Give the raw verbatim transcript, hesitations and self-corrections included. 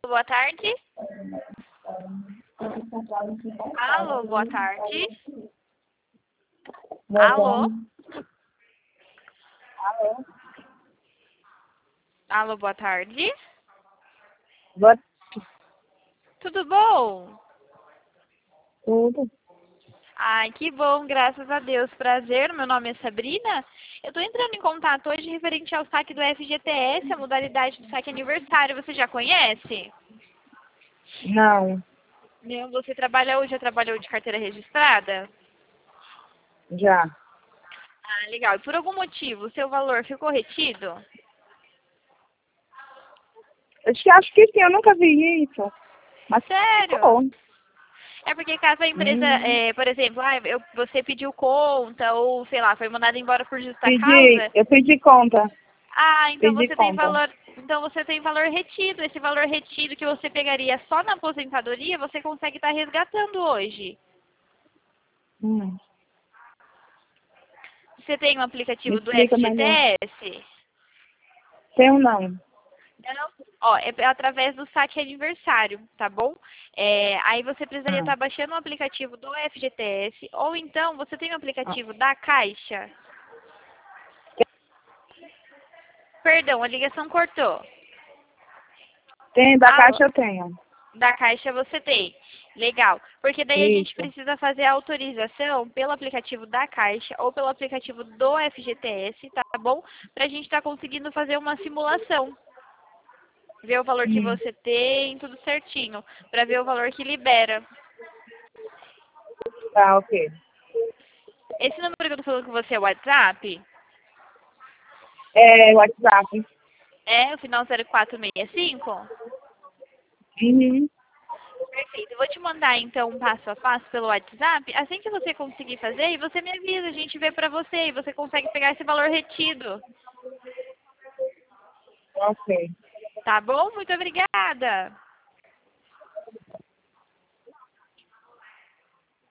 boa tarde. Alô, boa tarde. Alô? Alô? Alô, boa tarde. Boa Tudo bom? tudo. Ai, que bom, graças a Deus. Prazer, meu nome é Sabrina. Eu tô entrando em contato hoje referente ao saque do F G T S, a modalidade do saque aniversário. Você já conhece? Não, Não, você trabalha hoje, já trabalhou de carteira registrada? já. Ah, legal. E por algum motivo, o seu valor ficou retido? Acho que, acho que sim, eu nunca vi isso. Mas Sério? ficou. É porque caso a empresa, Hum, é, por exemplo, ah, eu, você pediu conta ou, sei lá, foi mandada embora por justa pedi, causa, eu pedi conta. ah, então Pedi você tem conta. valor, então você tem valor retido. Esse valor retido que você pegaria só na aposentadoria, você consegue estar resgatando hoje. Hum, Você tem um me aplicativo do explica melhor. F G T S? Tem ou não? Não. Ó, é através do saque aniversário, tá bom? É, aí você precisaria Ah, estar baixando o aplicativo do F G T S, ou então você tem o ah. aplicativo da Caixa. Perdão, a ligação cortou. Tem, da Alô? caixa eu tenho. Da Caixa você tem. Legal. Porque daí a gente Isso. precisa fazer a autorização pelo aplicativo da Caixa ou pelo aplicativo do F G T S, tá bom? Pra gente estar conseguindo fazer uma simulação. Ver o valor que Hum, você tem, tudo certinho. Pra ver o valor que libera. tá, ok. Esse número que eu tô falando com você é o WhatsApp? É, WhatsApp. É, o final zero quatro seis cinco? Uhum. Perfeito. Eu vou te mandar então um passo a passo pelo WhatsApp. Assim que você conseguir fazer, e você me avisa, a gente vê pra você e você consegue pegar esse valor retido. Ok. Tá bom? Muito obrigada.